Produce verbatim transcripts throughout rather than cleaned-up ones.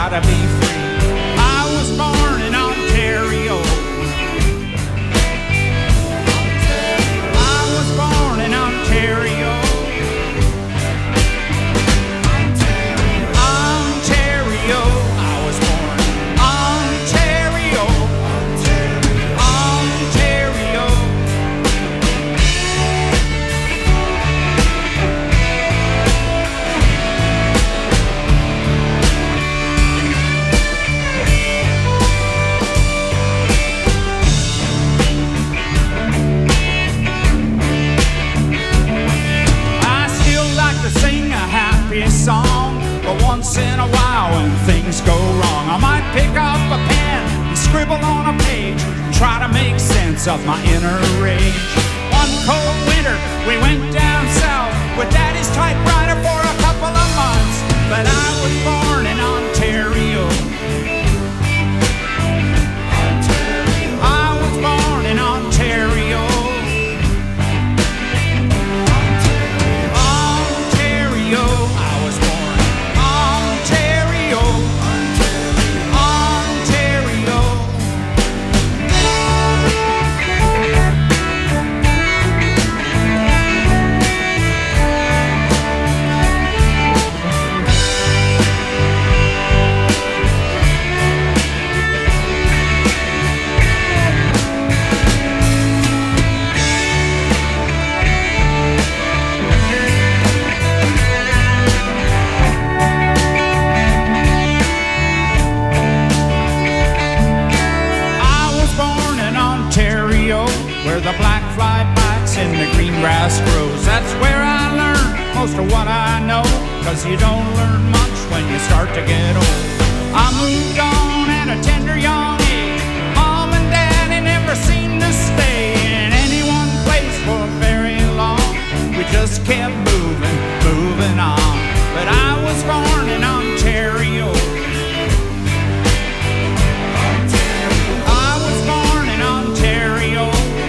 gotta be free. I was born in Ontario. I was born in Ontario. Ontario. I was born in Ontario. Ontario. Sing a happy song, but once in a while when things go wrong, I might pick up a pen and scribble on a page and try to make sense of my inner rage. One cold winter we went down south with Daddy's typewriter for a couple of months, but I was born in Ontario. I was born in Ontario. Where the black fly bites and the green grass grows. That's where I learned most of what I know, 'cause you don't learn much when you start to get old. I moved on at a tender young age. Mom and Daddy never seemed to stay in any one place for very long. We just kept moving, moving on. But I was born in Ontario. I was born in Ontario.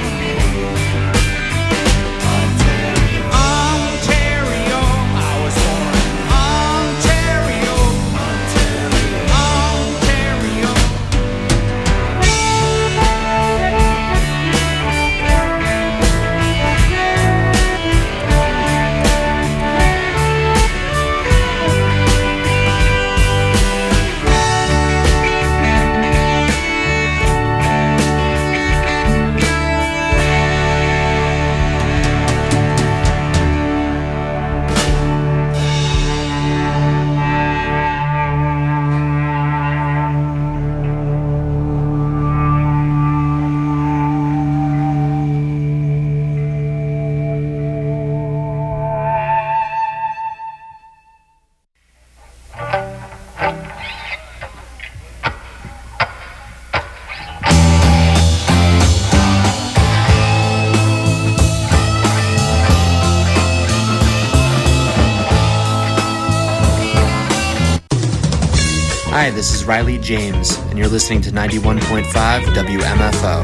Hi, this is Riley James, and you're listening to ninety-one point five W M F O.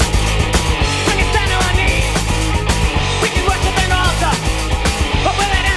We can worship an altar, but will it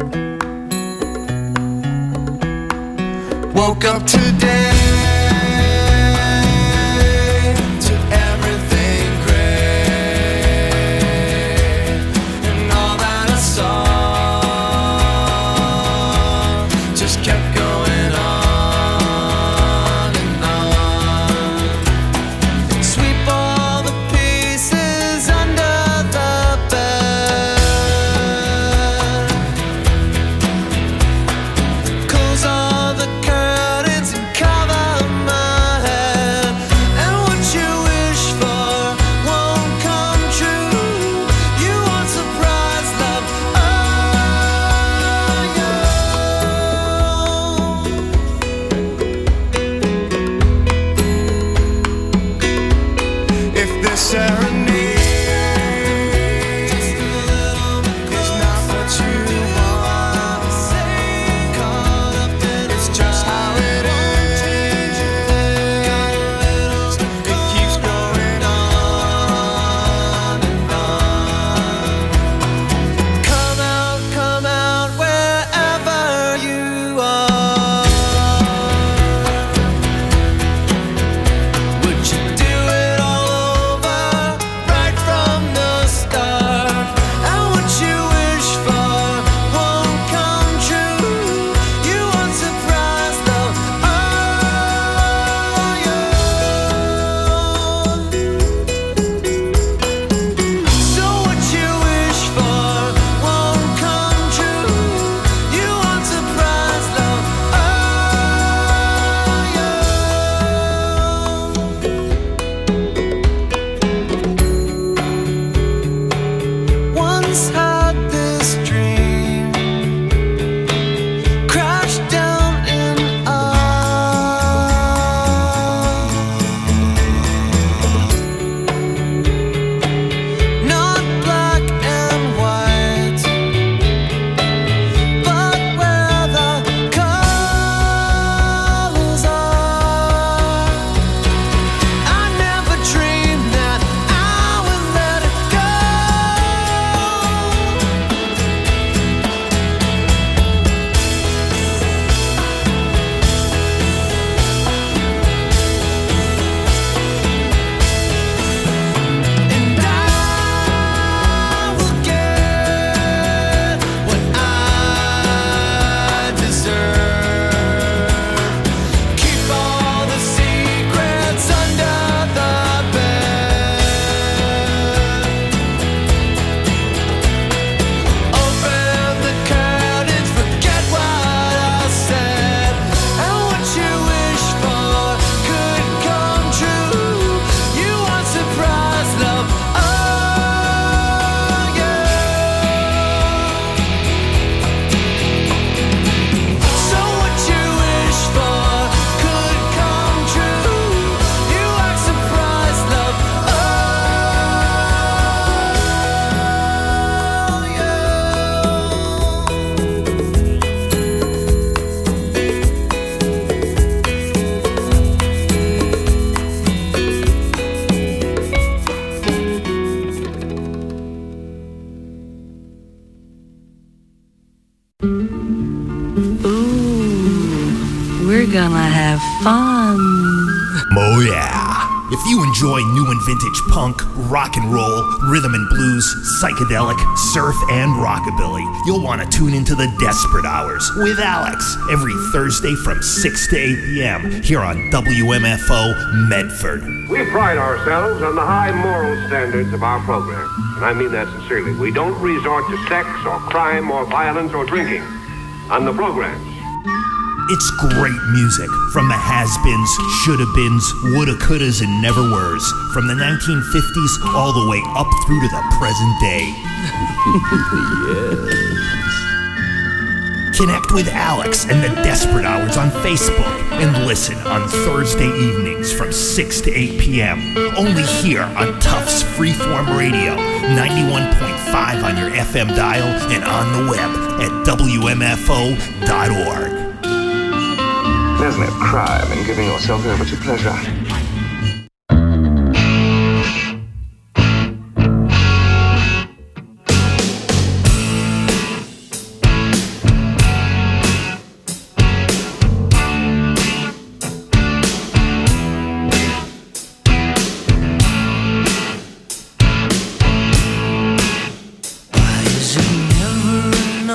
Woke up today to everything gray, and all that I saw just kept going on and on. Sweep all the pieces under the bed, close all the curtains and cover my head. And what you wish for won't come true. You want surprise love, oh yeah. If this serenade is not what you want, caught up in it's just how it is. It keeps going on and on. Come out, come out wherever you are. Would you do it all over right from the start? And what you wish for won't come true. You want surprise love, oh yeah. So what you wish for won't come true. You want surprise love, oh yeah. Once had this dream, crashed down in awe. Not black and white, but where the colors are. I never dreamed that I would let it go. And I will get what I deserve. Keep all the secrets under the bed. Open the curtains, forget what I said. And what you wish for could come true. You want surprise love, oh yeah. So what you wish for could come true. You want surprise love, oh Ooh, we're gonna have fun. Oh yeah. If you enjoy new and vintage punk, rock and roll, rhythm and blues, psychedelic, surf, and rockabilly, you'll want to tune into the Desperate Hours with Alex every Thursday from six to eight p.m. here on W M F O Medford. We pride ourselves on the high moral standards of our program, and I mean that sincerely. We don't resort to sex or crime or violence or drinking on the programs. It's great music from the has-beens, shoulda-beens, woulda, couldas, and never-weres, from the nineteen fifties all the way up through to the present day. Yes. Connect with Alex and the Desperate Hours on Facebook and listen on Thursday evenings from six to eight p.m. Only here on Tufts Freeform Radio, ninety-one point five on your F M dial and on the web at W M F O dot org. There's no crime in giving yourself over to pleasure.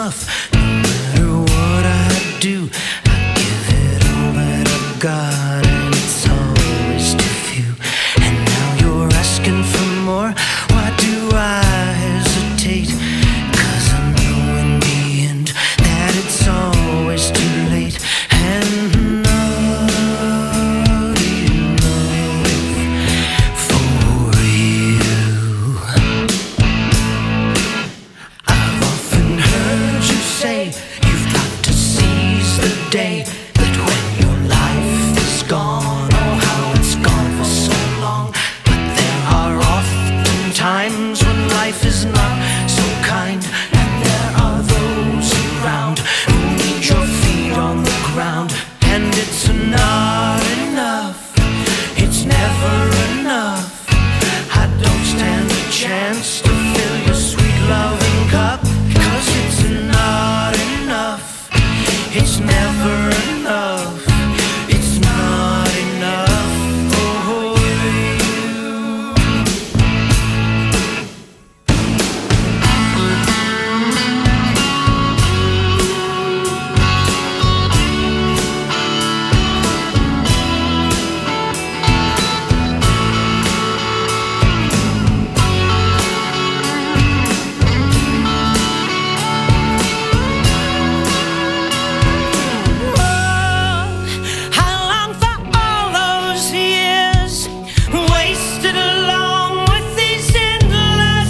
enough. No matter what I do, I give it all that I've got, and it's always too few. And now you're asking for more. Why do I hesitate? 'Cause I know in the end that it's always too late. And not enough for you. I've often heard you say you've got to seize the day, that when your life is gone, oh how it's gone for so long. But there are often times when life is not so kind, and there are those around who need your feet on the ground. And it's not enough, it's never enough. I don't stand a chance to fill your sweet loving cup, 'cause it's not enough, it's never enough, it's not enough for you. I long for all those years wasted along with these endless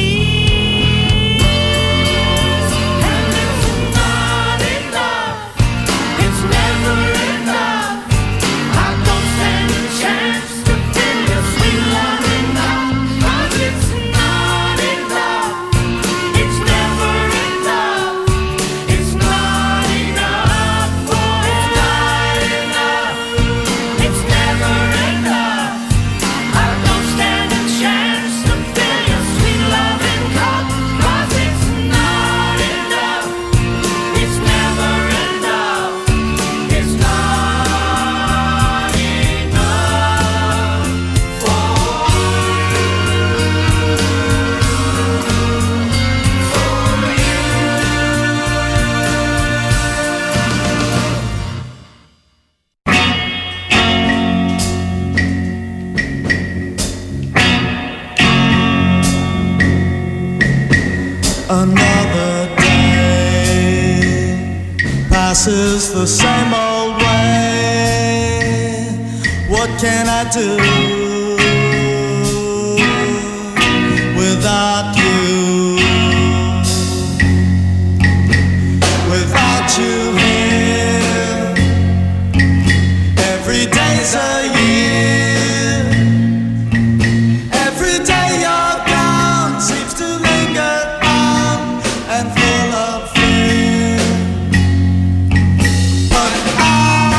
tears. And it's not enough, it's never enough. I don't stand a chance to fill your sweet loving cup, 'cause it's not enough, it's never enough, it's not enough, oh it's not enough, it's never enough. I don't stand a chance to fill your sweet loving cup, 'cause it's not enough, it's never enough, it's not enough for Another day passes the same old way. What can I do without you? Without you here, every day's a year. Every day you're gone seems to linger on and full of fear. But I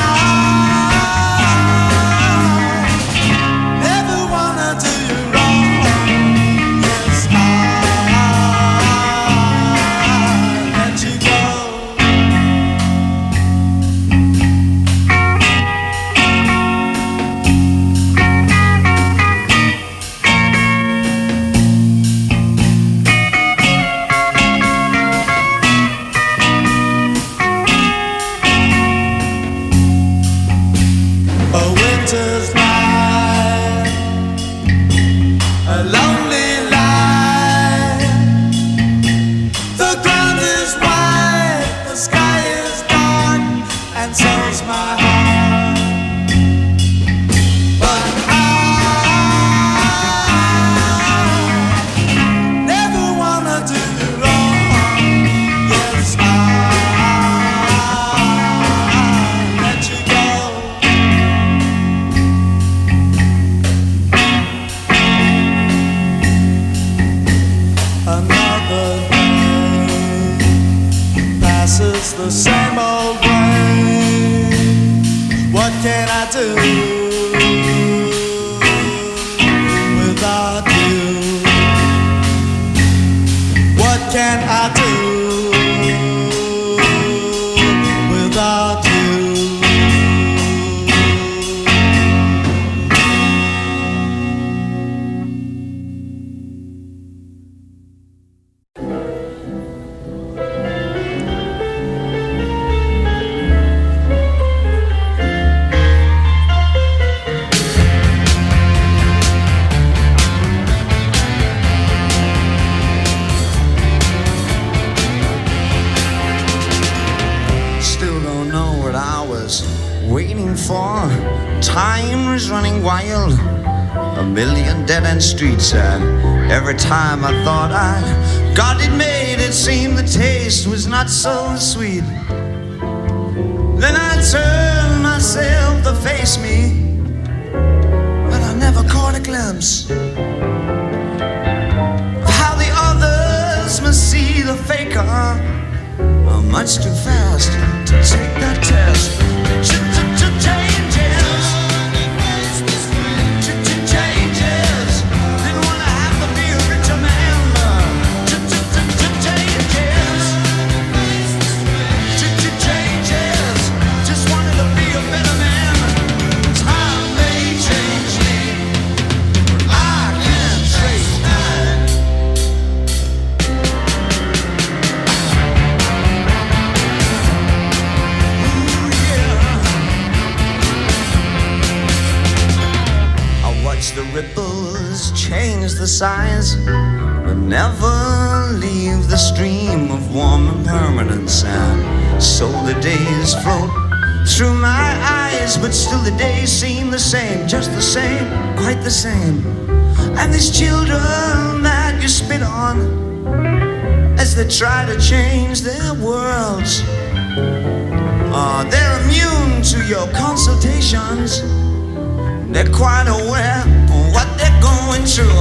never wanna do you wrong. Yes, I let you go. A winter's night, a lonely light. The ground is white, the sky is dark, and so's my heart. But I never wanna do you wrong. Yes, I let you go. Another day passes the same old way. What can I do without you? What can I do without you? was waiting for. Time was running wild, a million dead-end streets, and every time I thought I got it made, it seemed the taste was not so sweet. Then I turned myself to face me, but I never caught a glimpse of how the others must see the faker. I'm much too fast to take that test. Ripples change the size, but never leave the stream of warm and permanent sand. So the days float through my eyes, but still the days seem the same, just the same, quite the same. And these children that you spit on as they try to change their worlds, uh, they're immune to your consultations. They're quite aware of what they're going through.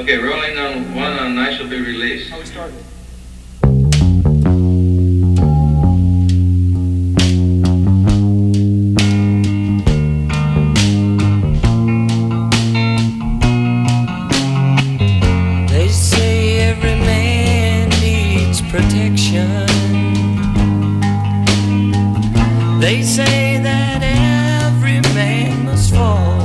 Okay, rolling on one on I Shall Be Released. How we starting? They say every man needs protection. They say that every man must fall.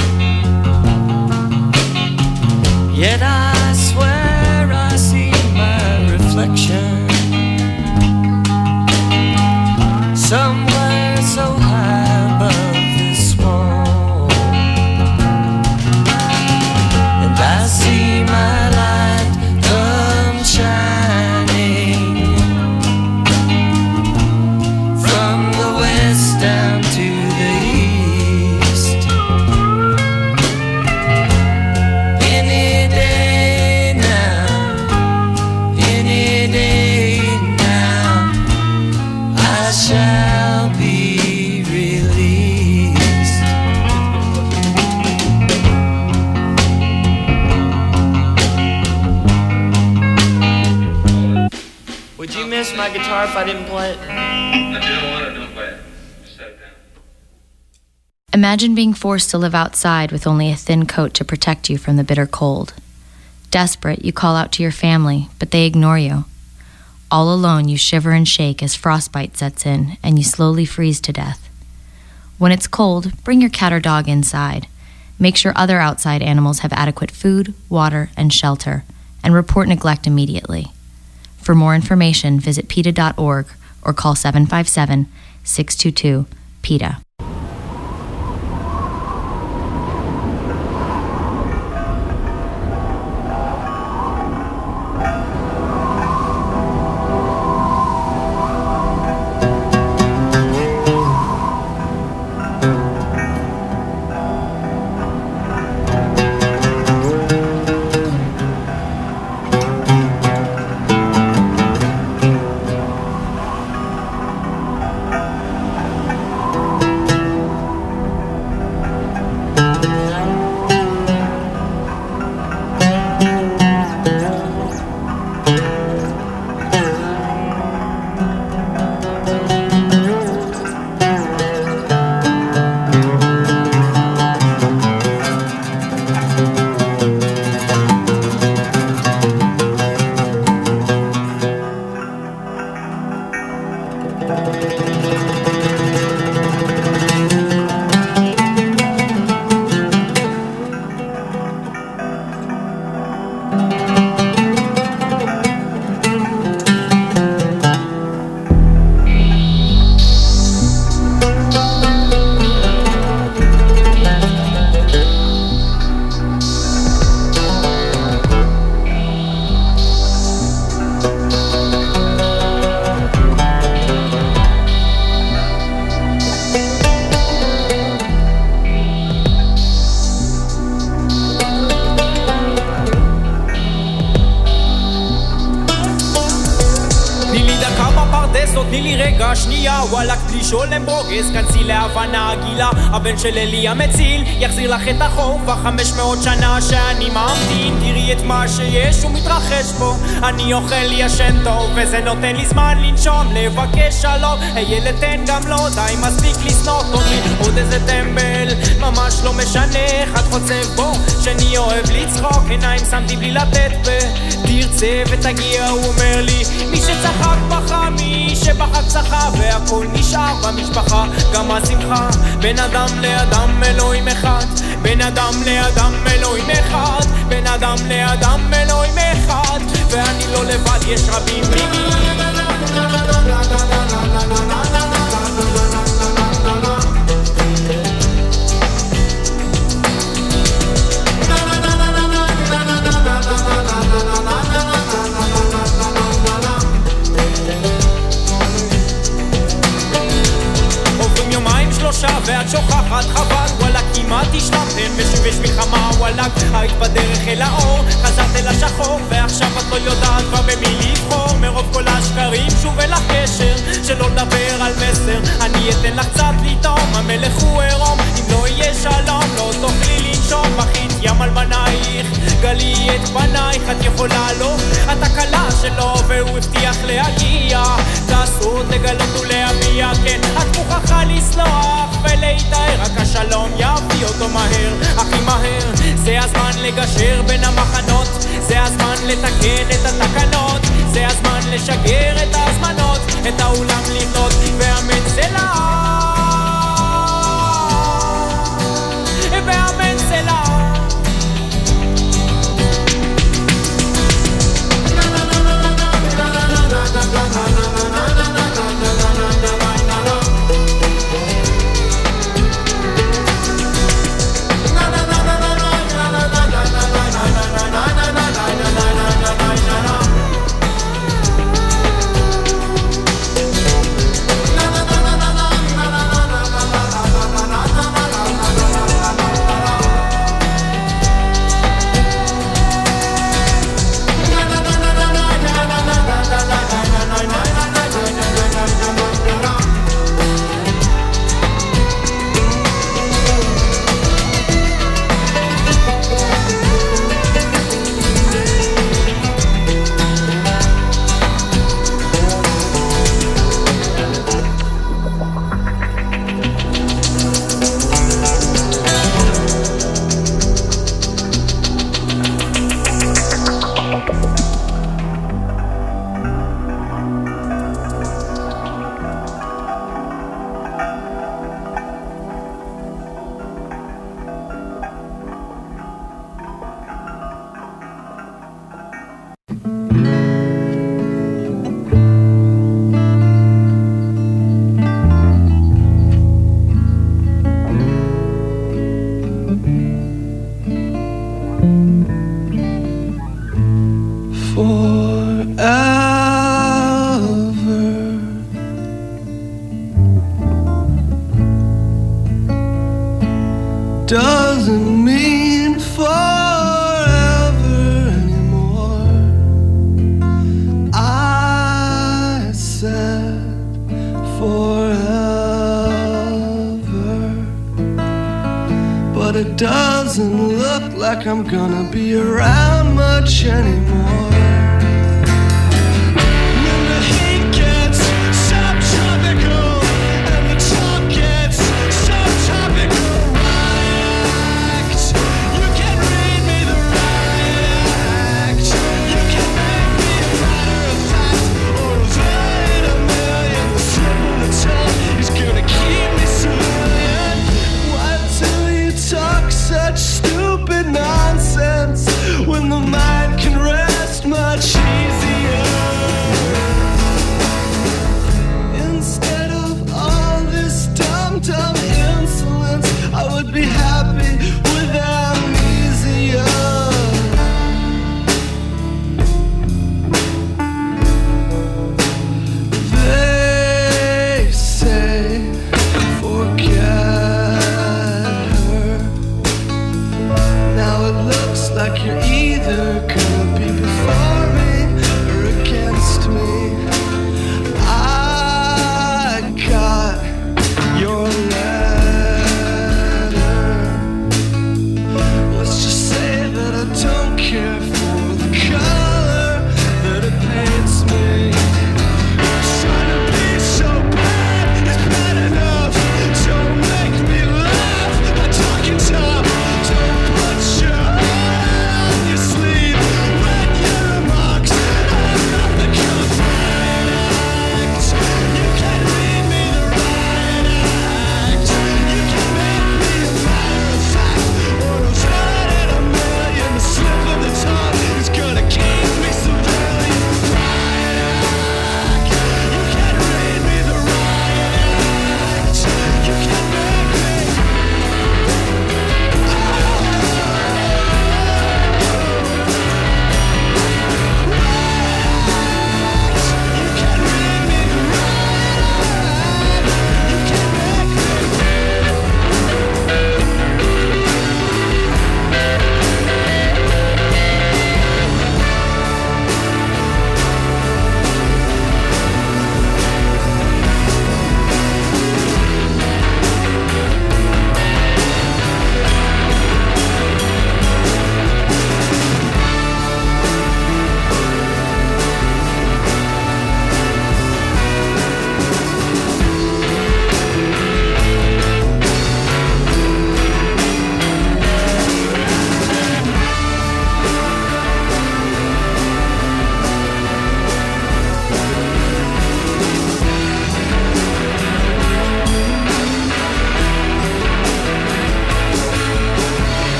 Yet I swear I see my reflection somewhere so high above this wall. And I see my light come shining from the west down to the east. Any day now, any day now, I shall be released. Would you miss my guitar if I didn't play it? If you don't want it, don't play it. Just set it down. Imagine being forced to live outside with only a thin coat to protect you from the bitter cold. Desperate, you call out to your family, but they ignore you. All alone, you shiver and shake as frostbite sets in, and you slowly freeze to death. When it's cold, bring your cat or dog inside. Make sure other outside animals have adequate food, water, and shelter, and report neglect immediately. For more information, visit PETA dot org or call seven five seven, six two two, PETA. שולם ברוגז, כנסי להבנה גילה, הבן של אלי המציל יחזיר לך את החור כבר חמש מאות שנה שאני ממתין. תראי את מה שיש ומתרחש פה, אני אוכל ישן טוב וזה נותן לי זמן לנשום, לבקש שלום. הילד תן גם לא די מספיק לסנות אותי, עוד איזה טמבל ממש לא משנה, אחד חוצב בו שאני אוהב לצחוק, עיניים שמתי בלי לתת פה, תרצה ותגיע. הוא אומר לי מי שצחק בכה, מי שבחק צחה, והכל נשאר במשפחה, גם השמחה. בין אדם לאדם אלוהים אחד, בין אדם לאדם אלוהים אחד, בין אדם לאדם אלוהים אחד, ואני לא לבד, יש רבים ממני. שלושה ואת שוכחת חבל, וואלה כמעט השתפתם ושוב יש מלחמה, וואלה היית בדרך אל האור, חזרת אל השחור ועכשיו את לא יודעת כבר במי לבחור, מרוב כל השקרים שוב אל הקשר, שלא לדבר על מסר. אני אתן לך קצת לטעום, המלך הוא עירום, אם לא יהיה שלום לא תוכלי לנשום, בכית ים על בנייך גלי את את יכולה לו, את הקלה שלו והוא הבטיח להגיע. תעשו, תגלות ולהביע, כן, את מוכרחה לסלוח ולהתאר, רק השלום יביא אותו מהר, הכי מהר. זה הזמן לגשר בין המחנות, זה הזמן לתקן את התקנות, זה הזמן לשגר את ההזמנות, את האולם לבנות ואמן זה לה, ואמן זה לה. Doesn't mean forever anymore. I said forever, but it doesn't look like I'm gonna be around much anymore. When the mind can rest much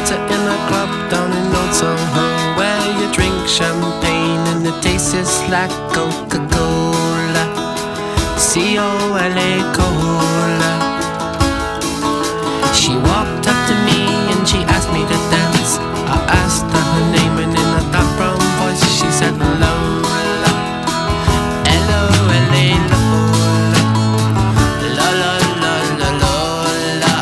met her in a club down in Old Soho, where you drink champagne and it tastes like Coca-Cola, C O L A Cola. She walked up to me and she asked me to dance. I asked her her name and in a dark brown voice she said Lola, L O L A Lola, la la la la Lola.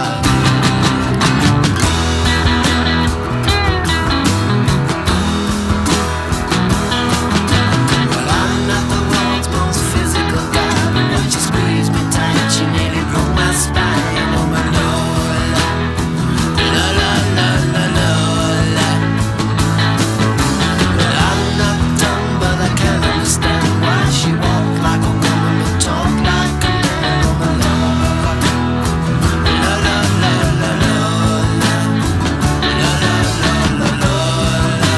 Well, I'm not the world's most physical guy, but when she squeezed me tight she nearly broke my spine. Oh my Lola, la la la la Lola. Well, I'm not dumb, but I can't understand why she walked like a woman but talked like a man. Oh my Lola, la la la la Lola, la la la la Lola.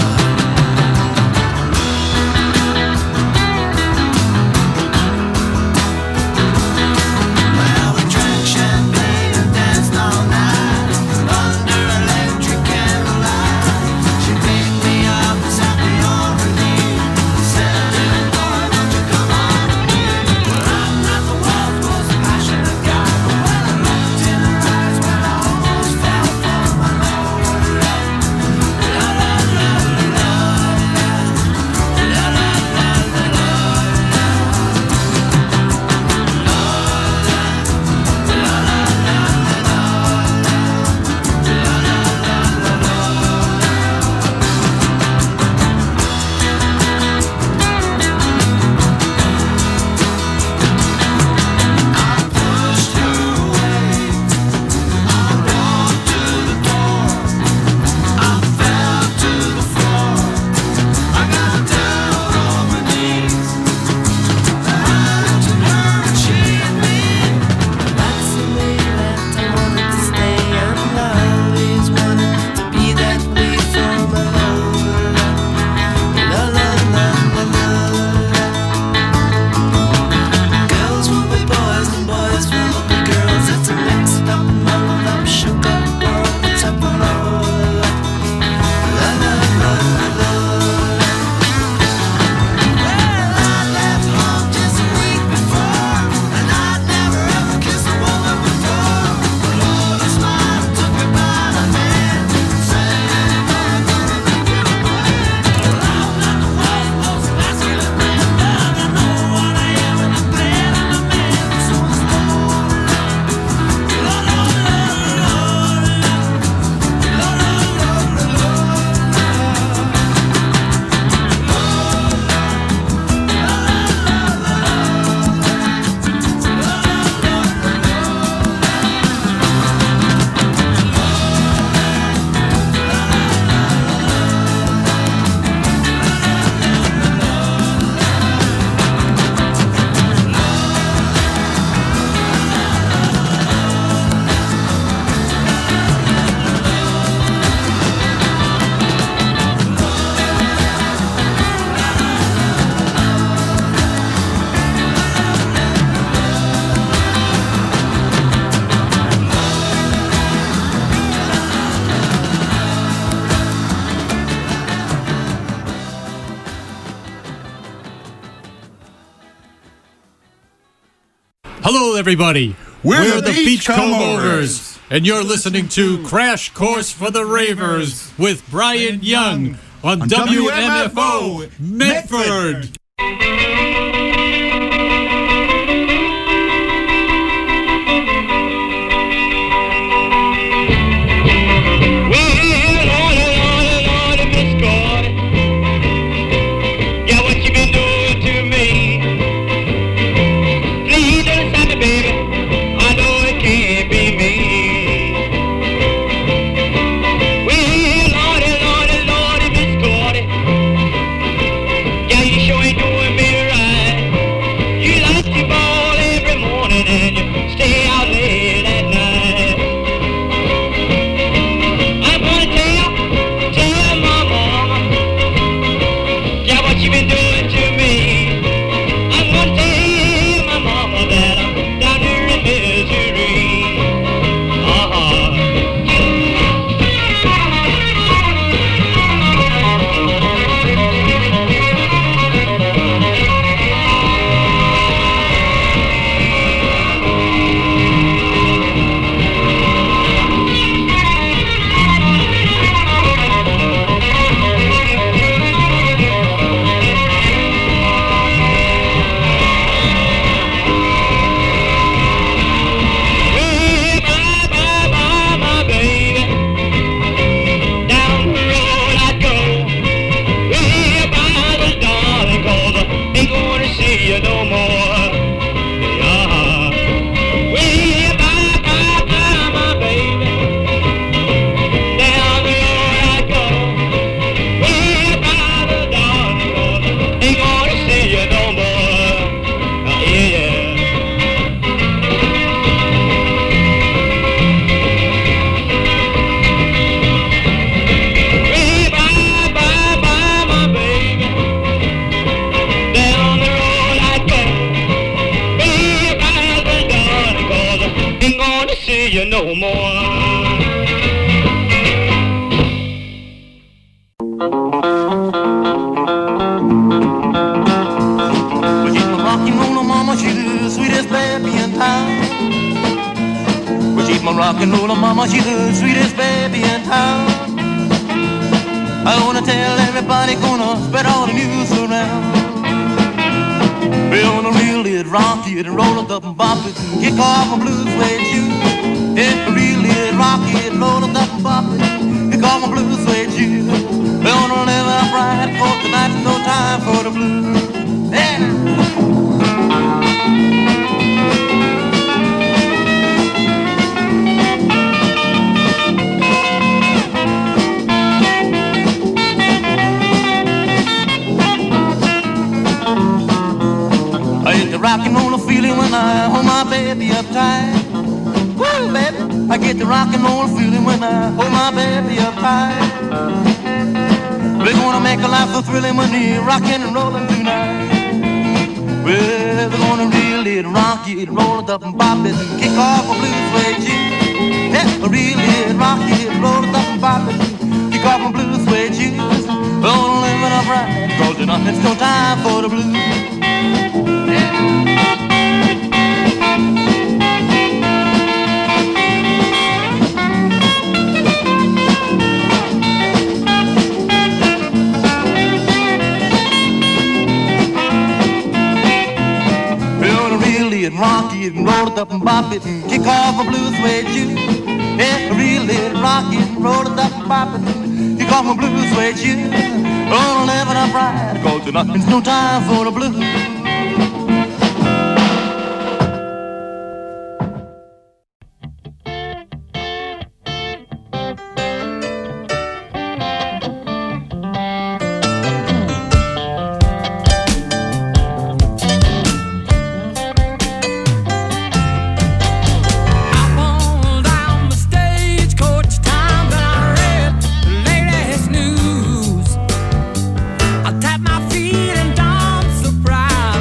Well, we drank champagne and danced all night under electric candlelight. She picked me up and sat me on her knee, said, "Little boy, won't you come on with me?" Well, I'm not the world's most passionate guy, but when I looked in her eyes, well, I almost fell for my Lola. La la la la la, la la la la la. Girls will be boys and boys will be girls. It's a mixed up, muddled up, shook up world. It's a Lola, la la la la Lola. Well, I left home just a week before, and I'd never ever kissed a woman before. But Lola smiled, took me by the hand, said, "I'm gonna make you a man." Well, I'm not the world's most masculine man, but I know what I am, and I'm glad I'm a man. So it's Lola, la la la la Lola, la la la la Lola. Hello, everybody. We're We're the the Beach Beachcombers, and you're listening to Crash Course for the Ravers with Brian Young on, On W M F O W M F O Medford. Yeah, what you been doing to me? Please don't stop me, baby. I know it can't be me. Well, Lordy, Lordy, Lordy, Miss Gordy. Yeah, you sure ain't doing me right. see you no more. My rock and roller mama, she's the sweetest baby in town. I wanna tell everybody, gonna spread all the news around. We're gonna really rock it and roll it up and bop it and kick off my blue suede shoes. Yeah, really rock it, roll it up and bop it, kick off my blue suede shoes. We're gonna live up right, for tonight's no time for the blues. Yeah. Rock and roll feeling when I hold my baby up tight. Woo, baby, I get the rock and roll feeling when I hold my baby up tight. We're gonna make a life so thrilling when we're rocking and rolling tonight. Well, we're gonna really rock it, roll it up and bop it and kick off a blue suede shoes. Yeah, really rock it, roll it up and bop it and kick off a blue suede shoes. We're gonna live it up right, cause you know it's no time for the blues. Rock it and roll it up and bop it and kick off a blue suede shoes. Yeah, really rock it and roll it up and bop it and kick off my blue suede shoes. Oh, live it up right, cause there's no time for the blues. Surprise.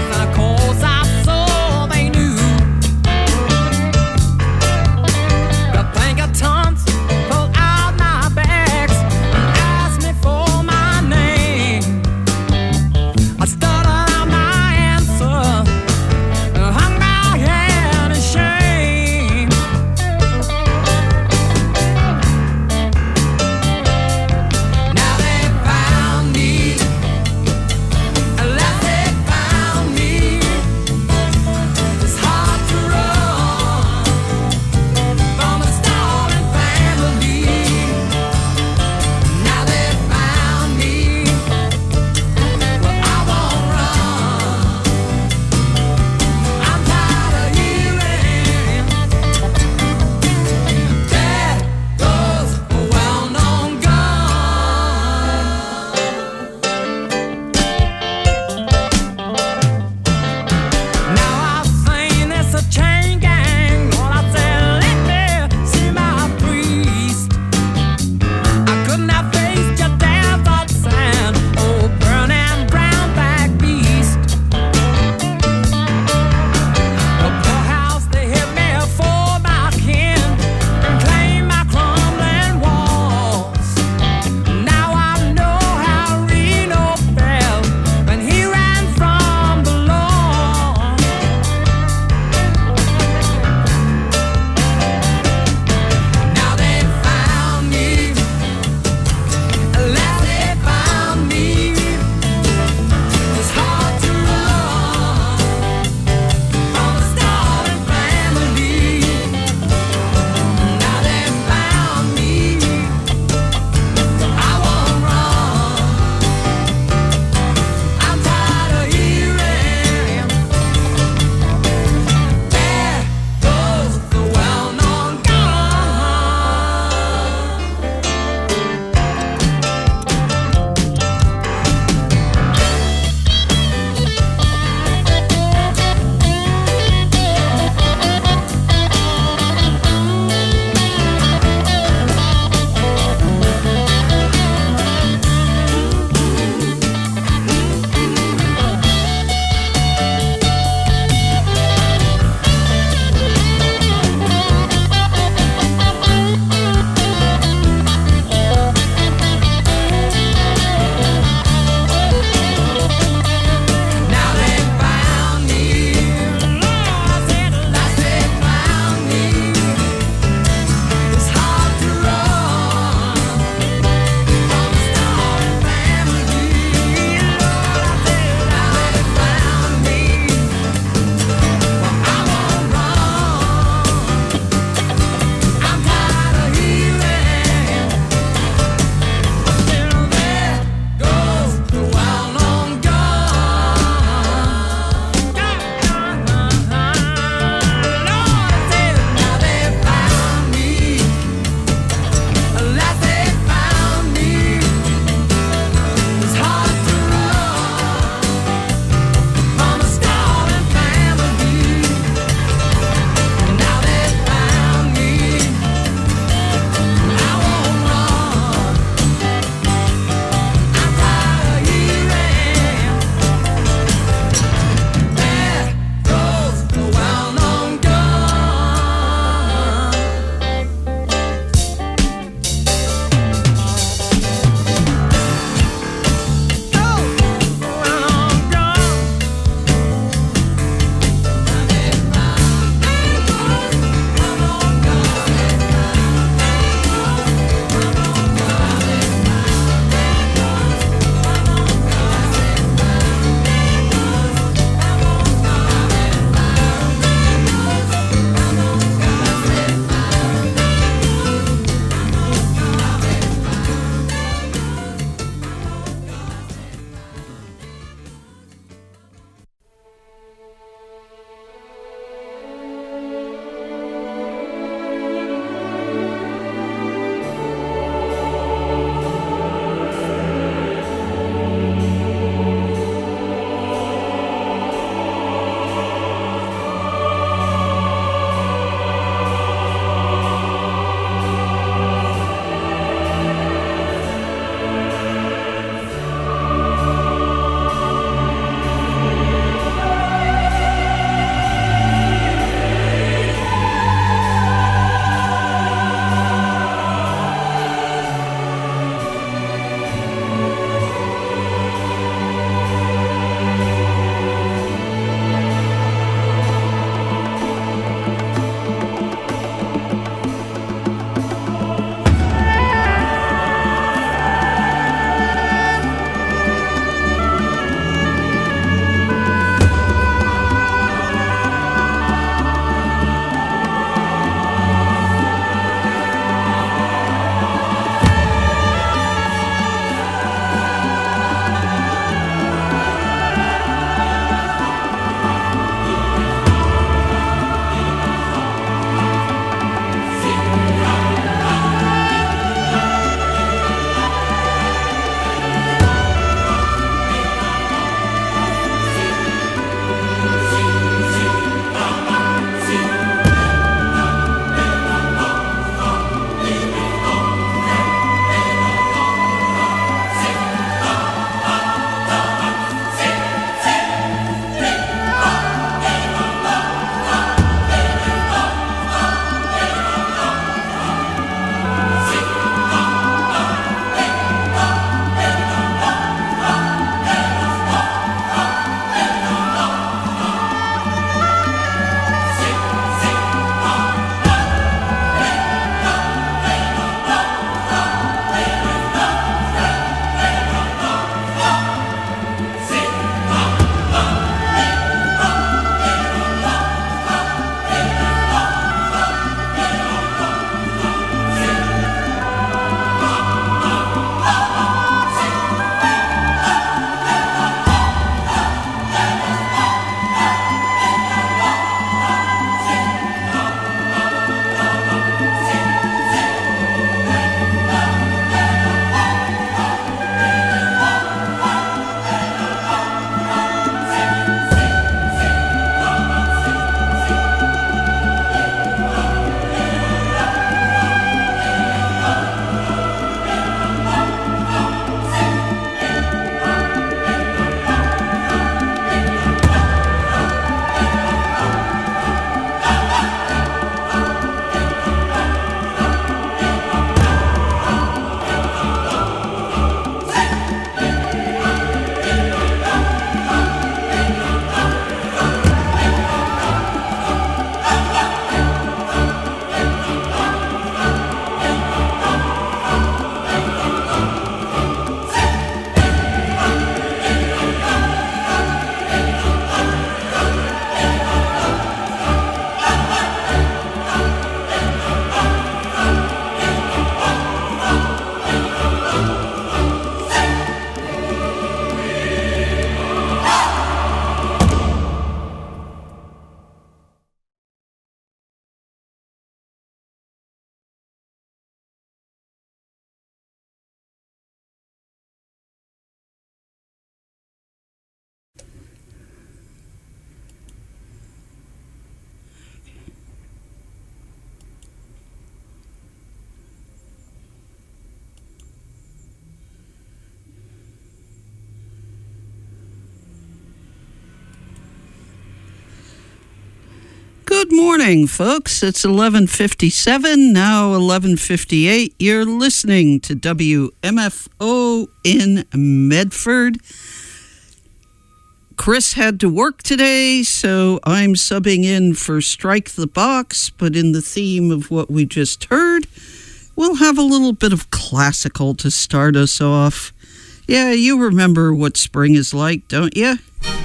Good morning, folks. It's eleven fifty-seven, now eleven fifty-eight. You're listening to W M F O in Medford. Chris had to work today, so I'm subbing in for Strike the Box, but in the theme of what we just heard, we'll have a little bit of classical to start us off. Yeah, you remember what spring is like, don't you?